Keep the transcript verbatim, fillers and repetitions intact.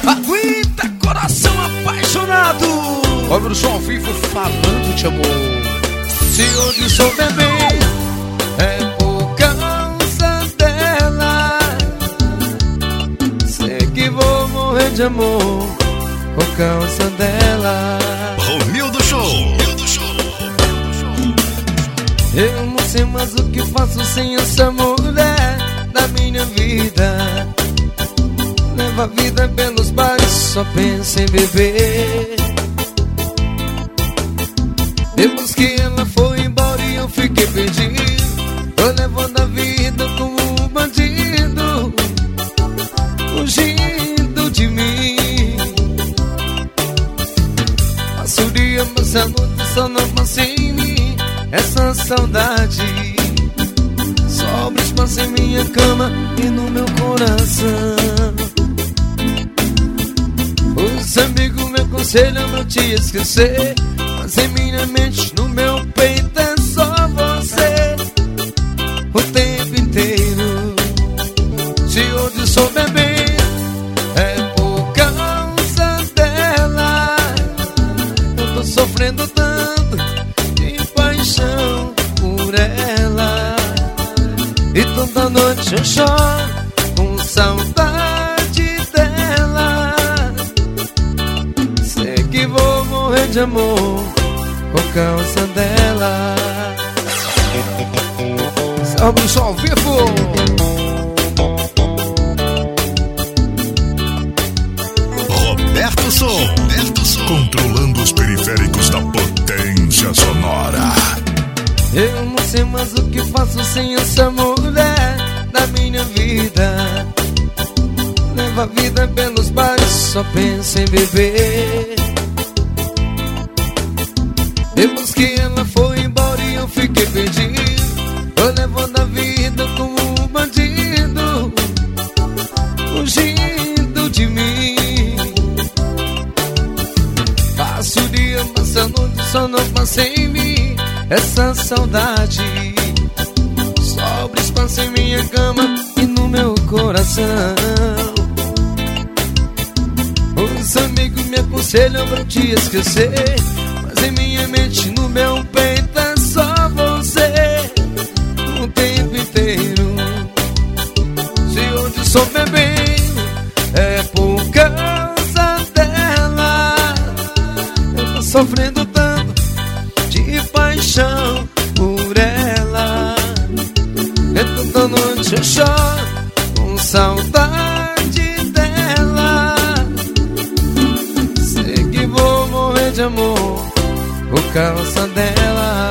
Aguenta, coração apaixonado. Olha o som ao vivo falando de amor. Se hoje sou bebê, é por causa dela. Sei que vou morrer de amor por causa dela. Romildo Show. Eu não sei mais o que faço sem essa mulher da minha vida. Leva a vida pelos bares, só penso em beber. Depois que ela foi embora e eu fiquei perdido, tô levando a vida como um bandido, fugindo de mim. Passo o dia, mas a noite só não passa em mim essa saudade. Sobra espaço em minha cama e no meu coração. Os amigos me aconselham a não te esquecer, mas em minha mente, no meu peito é só você o tempo inteiro. Se hoje sou bebê, é por causa dela. Eu tô sofrendo tanto de paixão por ela, e toda noite eu choro com saudade dela. Sei que vou morrer de amor por causa dela. Salve o som ao vivo. Roberto Som. Roberto Som. Controlando os periféricos da potência sonora. Eu não sei mais o que faço sem essa mulher da minha vida. Leva a vida pelos bares, só penso em beber. Depois que ela foi embora e eu fiquei perdido, tô levando a vida como um bandido, fugindo de mim. Passo o dia, mas a noite só não passa em mim essa saudade. Sobra espaço em minha cama e no meu coração. Os amigos me aconselham pra te esquecer, mas em minha mente, no meu peito é só você o tempo inteiro. Se hoje sou bebê, é por causa dela. Eu tô sofrendo tanto de paixão por ela. É toda noite eu choro com saudade dela. Sei que vou morrer de amor por causa dela.